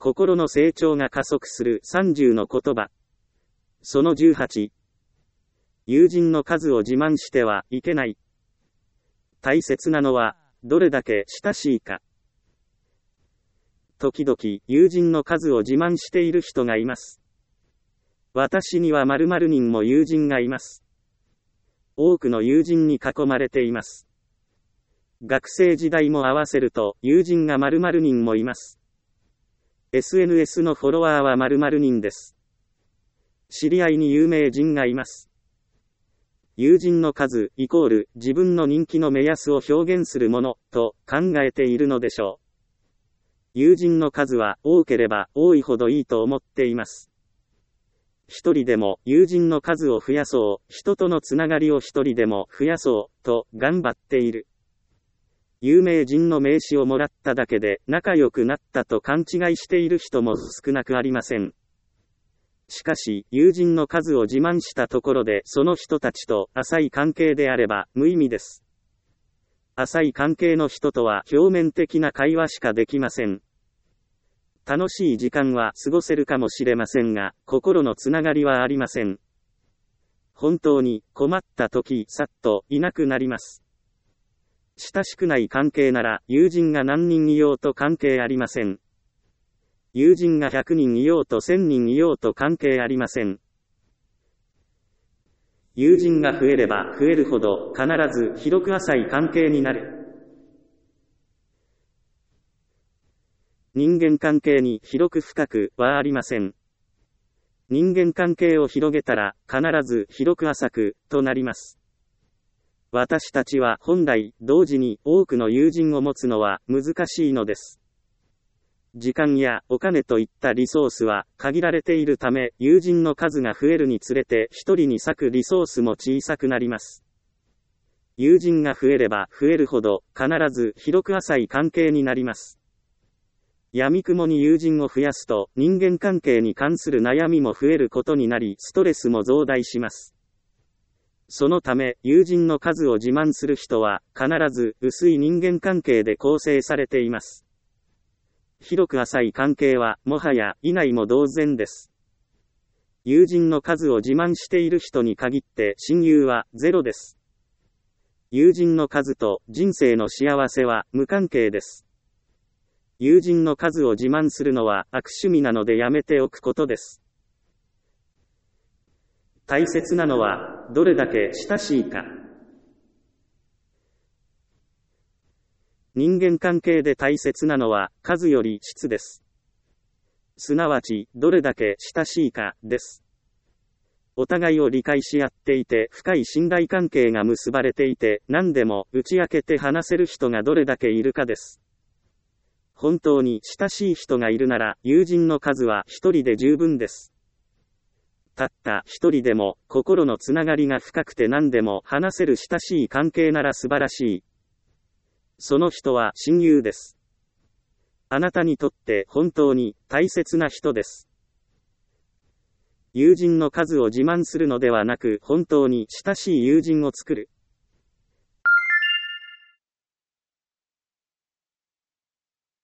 心の成長が加速する30の言葉。その18。友人の数を自慢してはいけない。大切なのは、どれだけ親しいか。時々、友人の数を自慢している人がいます。私には〇〇人も友人がいます。多くの友人に囲まれています。学生時代も合わせると、友人が〇〇人もいます。SNS のフォロワーは〇〇人です。知り合いに有名人がいます。友人の数イコール自分の人気の目安を表現するものと考えているのでしょう。友人の数は多ければ多いほどいいと思っています。一人でも友人の数を増やそう、人とのつながりを一人でも増やそうと頑張っている。有名人の名刺をもらっただけで仲良くなったと勘違いしている人も少なくありません。しかし、友人の数を自慢したところでその人たちと浅い関係であれば無意味です。浅い関係の人とは表面的な会話しかできません。楽しい時間は過ごせるかもしれませんが、心のつながりはありません。本当に困った時、さっといなくなります。親しくない関係なら、友人が何人いようと関係ありません。友人が100人いようと1000人いようと関係ありません。友人が増えれば増えるほど、必ず広く浅い関係になる。人間関係に広く深くはありません。人間関係を広げたら、必ず広く浅くとなります。私たちは本来、同時に多くの友人を持つのは難しいのです。時間やお金といったリソースは限られているため、友人の数が増えるにつれて一人に割くリソースも小さくなります。友人が増えれば増えるほど、必ず広く浅い関係になります。闇雲に友人を増やすと、人間関係に関する悩みも増えることになり、ストレスも増大します。そのため、友人の数を自慢する人は、必ず薄い人間関係で構成されています。広く浅い関係は、もはや、いないも同然です。友人の数を自慢している人に限って、親友はゼロです。友人の数と人生の幸せは無関係です。友人の数を自慢するのは悪趣味なのでやめておくことです。大切なのは、どれだけ親しいか。人間関係で大切なのは、数より質です。すなわち、どれだけ親しいか、です。お互いを理解し合っていて、深い信頼関係が結ばれていて、何でも打ち明けて話せる人がどれだけいるかです。本当に親しい人がいるなら、友人の数は一人で十分です。たった一人でも、心のつながりが深くて何でも話せる親しい関係なら素晴らしい。その人は親友です。あなたにとって本当に大切な人です。友人の数を自慢するのではなく、本当に親しい友人を作る。